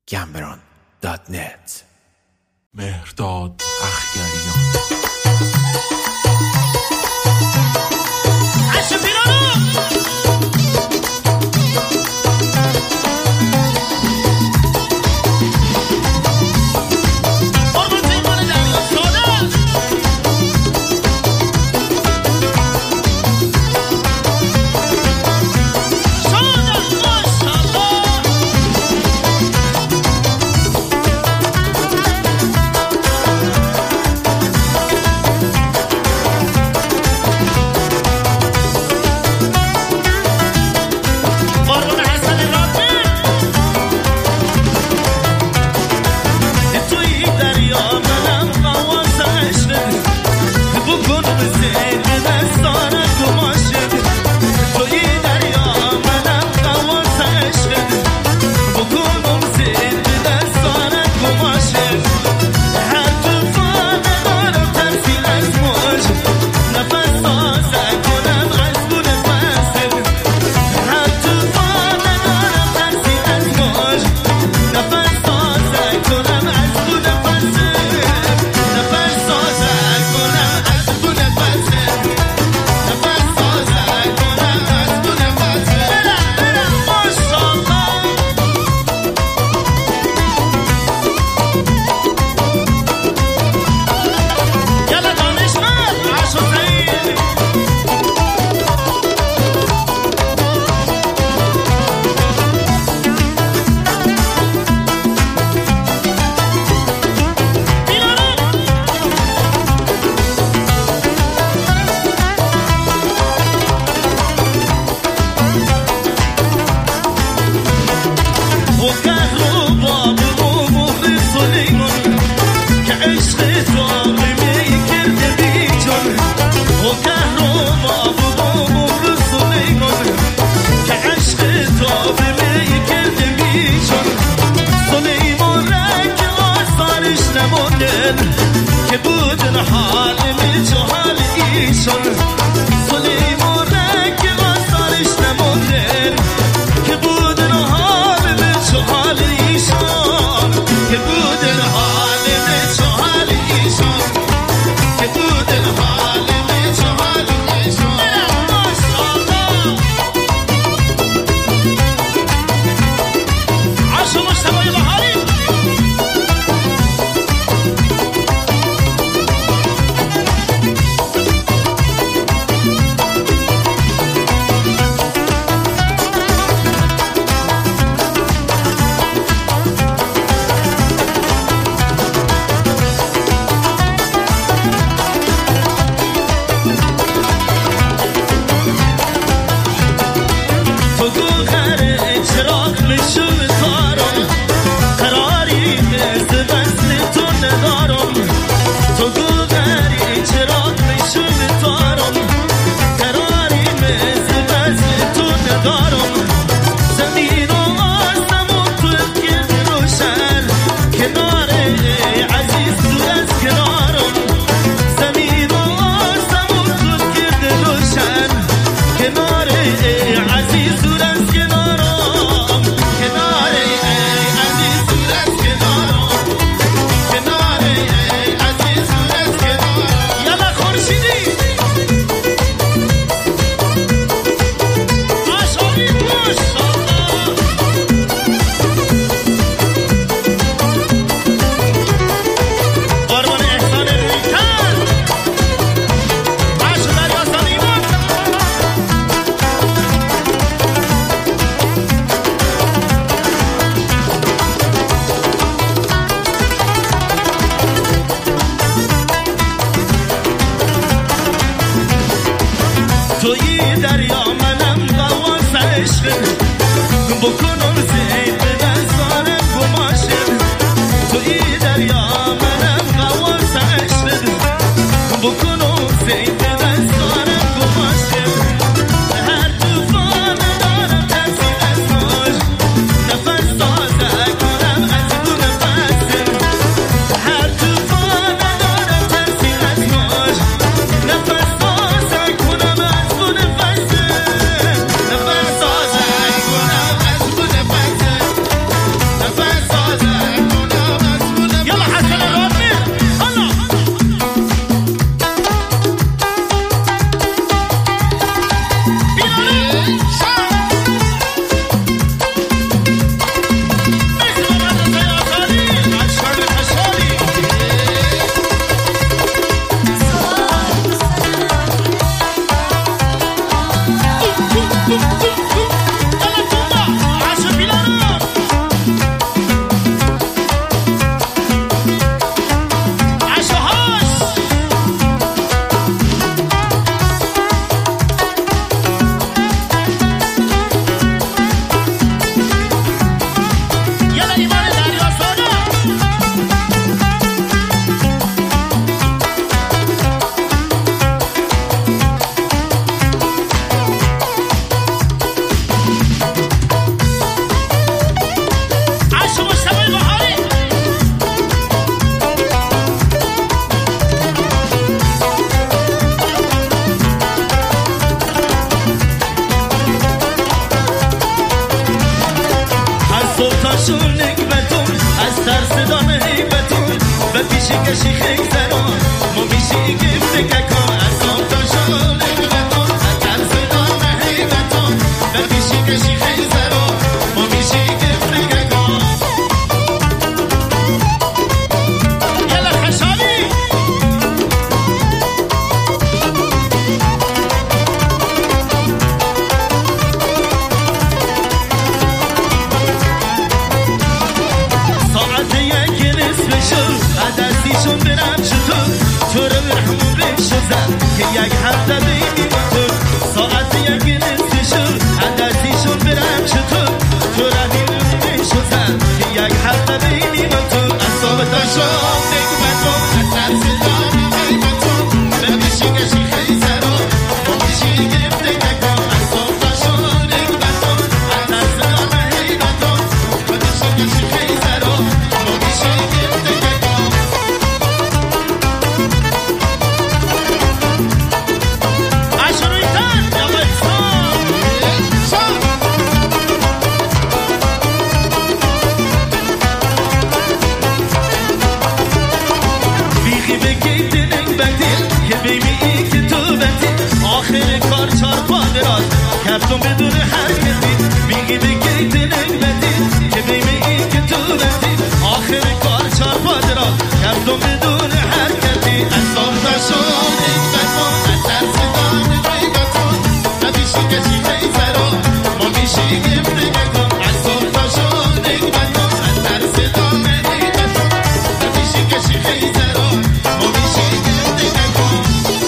gambron.net. مهرداد اخگریان. ما پیشی کشی خیلی زران ما میشی گفته ککان اصاب تا شاله ببتان اتر صدا نهیبتان ما پیشی کشی خیلی زران ما میشی گفته ککان یلا خشابی عدسیشون برم چطور تو رو برحمون بشوزم که یک هفته بینی با تو ساعت یک نصفشون عدسیشون برم چطور تو رو برحمون بشوزم که یک هفته بینی با تو اصاب داشتم نگمتون اتر صدام غیبتون بمیشی کشی خیلی زران بمیشی گفته نکن اصاب داشتم نگمتون اتر صدام غیبتون بمیشی کشی خیلی زران بمیشی گفته آخر کار چار پادرات کفتم بدون حرکتی میگی بگی دلنگ بدی که بیمه ای که تو بدی آخر کار چار پادرات کفتم بدون حرکتی اصاب داشتون اکبتون اتر صدام غیبتون نبیشی کشی خیلی زران ما میشی گفته نکن اصاب داشتون اکبتون اتر صدام غیبتون نبیشی کشی خیلی زران ما میشی گفته نکن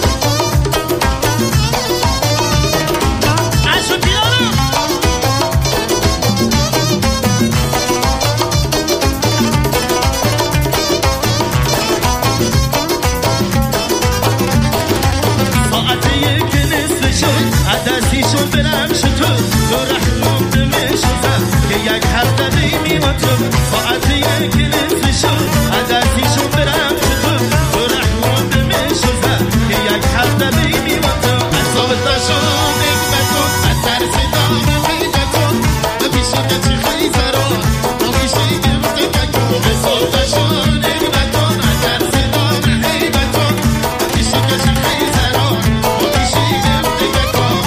عدسیشون برم شطور تو رحمم دمشوزم که یک هفته بیمی با تو ساعت یک نصفشون عدسیشون برم شطور تو رحمم دمشوزم که یک هفته بیمی با تو اصاب داشتم نگمتون اتر صدام غیبتون نبیشی کچی خیلی زران نبیشی گفته ککون اصاب داشتم نگمتون اتر صدام غیبتون نبیشی کچی خیلی زران نبیشی گفته ککون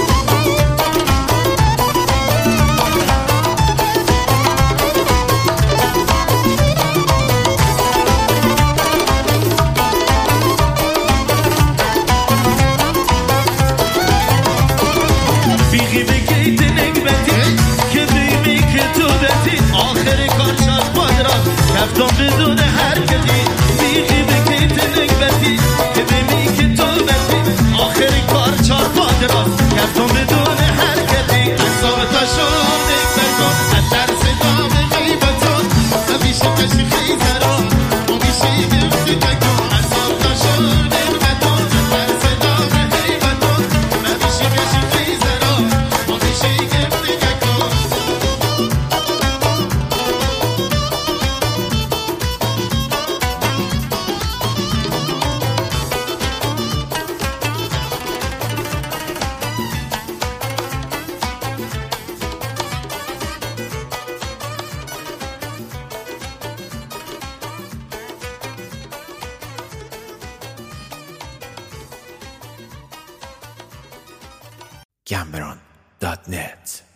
بیغی بگی دلنگ بدی که بیمی که تو بدی آخر کار چار پادرات کفتم بدون حرکتی بیغی بگی دلنگ بدی که بیمی که تو بدی آخر کار چار پادرات کفتم بدون حرکتی اصاب تاشون نگبتون اتر صدام غیبتون نبیشی کشی خیلی زران نبیشی گفتی نکن اصاب تاشون نگبتون اتر صدام غیبتون نبیشی کشی خیلی زران نبیشی گفتی نکن Cameron.net